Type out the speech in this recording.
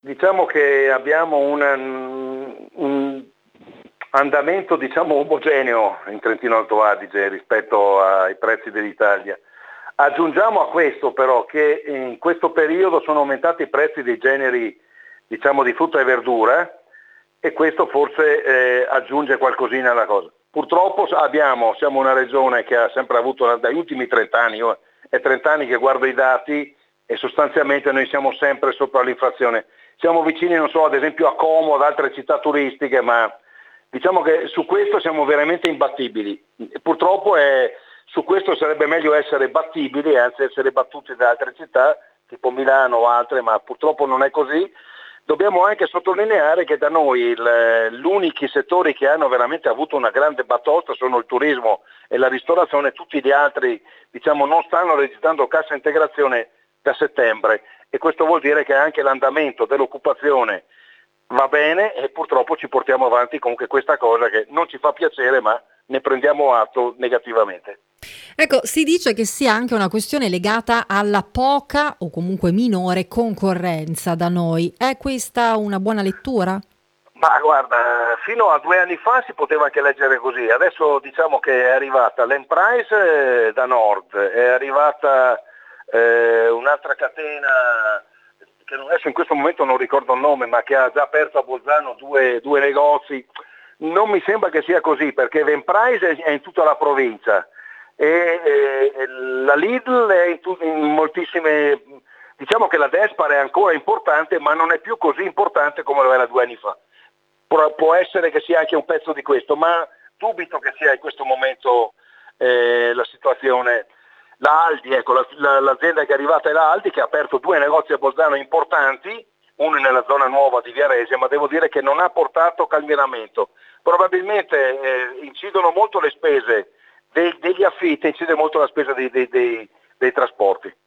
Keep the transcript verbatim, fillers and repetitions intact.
Diciamo che abbiamo un, un andamento diciamo omogeneo in Trentino Alto Adige rispetto ai prezzi dell'Italia. Aggiungiamo a questo però che in questo periodo sono aumentati i prezzi dei generi diciamo di frutta e verdura e questo forse eh, aggiunge qualcosina alla cosa. Purtroppo abbiamo, siamo una regione che ha sempre avuto dagli ultimi trent'anni, io è trent'anni che guardo i dati e sostanzialmente noi siamo sempre sopra l'inflazione. Siamo vicini, non so, ad esempio a Como, ad altre città turistiche, ma diciamo che su questo siamo veramente imbattibili. Purtroppo è, su questo sarebbe meglio essere battibili, anzi essere battuti da altre città, tipo Milano o altre, ma purtroppo non è così. Dobbiamo anche sottolineare che da noi gli unici settori che hanno veramente avuto una grande batosta sono il turismo e la ristorazione, tutti gli altri diciamo, non stanno registrando cassa integrazione da settembre e questo vuol dire che anche l'andamento dell'occupazione va bene e purtroppo ci portiamo avanti comunque questa cosa che non ci fa piacere ma ne prendiamo atto negativamente. Ecco, si dice che sia anche una questione legata alla poca o comunque minore concorrenza da noi. È questa una buona lettura? Ma guarda, fino a due anni fa si poteva anche leggere così, adesso diciamo che è arrivata l'Emprise eh, da nord, è arrivata eh, un'altra catena che adesso in questo momento non ricordo il nome, ma che ha già aperto a Bolzano due, due negozi. Non mi sembra che sia così perché l'Emprise è in tutta la provincia e, e la Lidl è in, tu, in moltissime, diciamo che la Despar è ancora importante ma non è più così importante come lo era due anni fa. Può essere che sia anche un pezzo di questo, ma dubito che sia in questo momento eh, la situazione. La Aldi, ecco, la, la, l'azienda che è arrivata è la Aldi che ha aperto due negozi a Bolzano importanti, uno nella zona nuova di Viaresia, ma devo dire che non ha portato calmieramento. Probabilmente eh, incidono molto le spese dei, degli affitti, incide molto la spesa dei, dei, dei, dei trasporti.